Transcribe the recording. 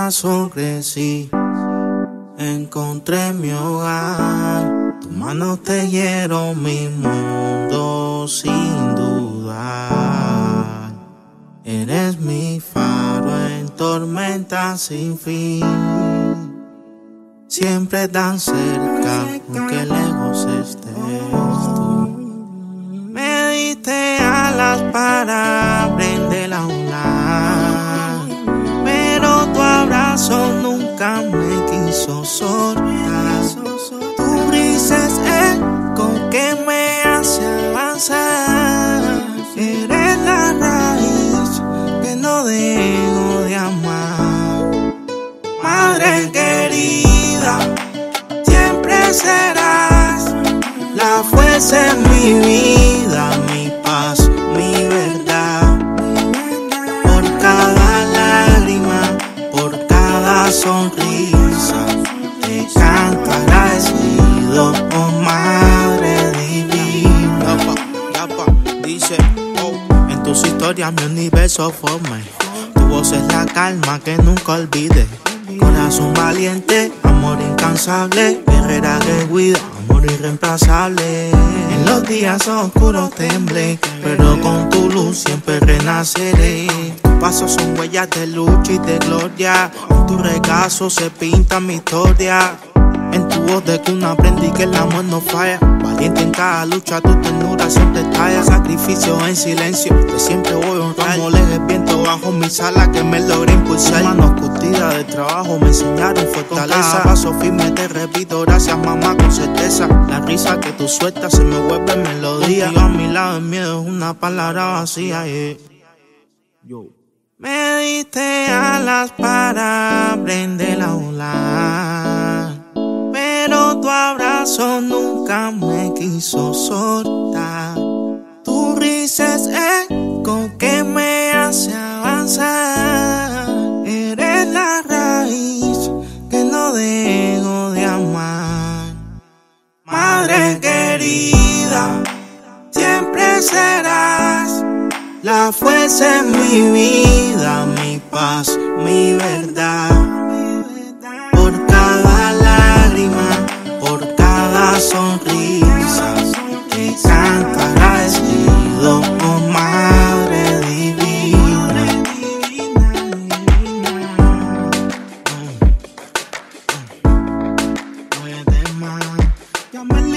corazón crecí, encontré mi hogar. Tus manos tejieron mi mundo sin dudar. Eres mi faro en tormenta sin fin. Siempre tan cerca, aunque lejos estés tú. Me diste alas para aprender a volar, pero tu abrazo nunca me quiso soltar. Tu brisa es el con que me hace avanzar. Eres la raíz que no dejo de amar. Madre querida, siempre serás la fuerza en mi vida, mi paz, mi verdad. Por cada lágrima, por cada sonrisa, te canto agradecido, oh Madre divina. Dice, en tus historias mi universo formé. Tu voz es la calma que nunca olvide. Corazón valiente, amor incansable, guerrera que cuida, amor irreemplazable. En los días oscuros temblé, pero con tu luz siempre renaceré. Tus pasos son huellas de lucha y de gloria. En tu regazo se pinta mi historia. En tu voz de cuna aprendí que el amor no falla. Valiente en cada lucha, tu ternura siempre estalla. Sacrificio en silencio, que siempre voy a honrar. Como el viento bajo mis alas que me logré impulsar. Manos curtidas de trabajo me enseñaron fortaleza. Con cada paso firme te repito, gracias mamá con certeza. La risa que tú sueltas se me vuelve melodía. Contigo a mi lado el miedo es una palabra vacía, yeah. Yo. Me diste alas para aprender a volar, pero tu abrazo nunca me quiso soltar. Tu risa es el con que me hace avanzar. Eres la raíz que no dejo de amar. Madre querida, siempre serás la fuerza en mi vida, mi paz, mi verdad. Por cada lágrima, por cada sonrisa, te canto agradecido, oh Madre divina. Oye, más,